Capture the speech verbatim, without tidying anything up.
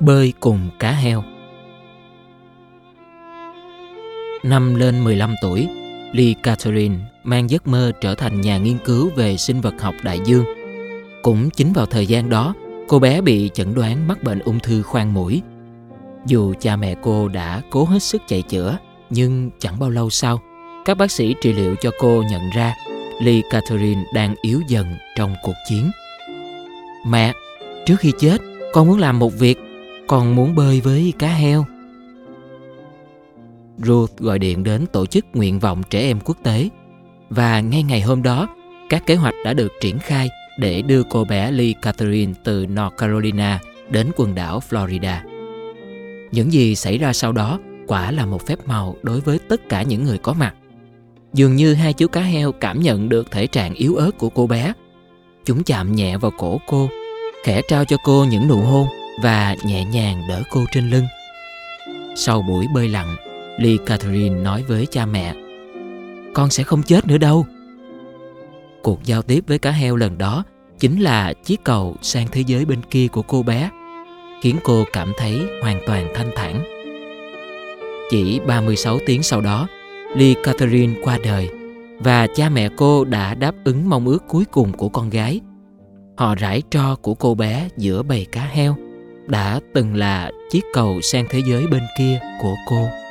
Bơi cùng cá heo. Năm lên mười lăm tuổi, Lee Catherine mang giấc mơ trở thành nhà nghiên cứu về sinh vật học đại dương. Cũng chính vào thời gian đó, cô bé bị chẩn đoán mắc bệnh ung thư khoang mũi. Dù cha mẹ cô đã cố hết sức chạy chữa, nhưng chẳng bao lâu sau, các bác sĩ trị liệu cho cô nhận ra Lee Catherine đang yếu dần trong cuộc chiến. Mẹ, trước khi chết, con muốn làm một việc, con muốn bơi với cá heo. Ruth gọi điện đến tổ chức nguyện vọng trẻ em quốc tế, và ngay ngày hôm đó, các kế hoạch đã được triển khai để đưa cô bé Lee Catherine từ North Carolina đến quần đảo Florida. Những gì xảy ra sau đó quả là một phép màu đối với tất cả những người có mặt. Dường như hai chú cá heo cảm nhận được thể trạng yếu ớt của cô bé. Chúng chạm nhẹ vào cổ cô, khẽ trao cho cô những nụ hôn và nhẹ nhàng đỡ cô trên lưng. Sau buổi bơi lặn, Lee Catherine nói với cha mẹ: "Con sẽ không chết nữa đâu." Cuộc giao tiếp với cá heo lần đó chính là chiếc cầu sang thế giới bên kia của cô bé, khiến cô cảm thấy hoàn toàn thanh thản. Chỉ ba mươi sáu tiếng sau đó, Lee Catherine qua đời, và cha mẹ cô đã đáp ứng mong ước cuối cùng của con gái. Họ rải tro của cô bé giữa bầy cá heo đã từng là chiếc cầu sang thế giới bên kia của cô.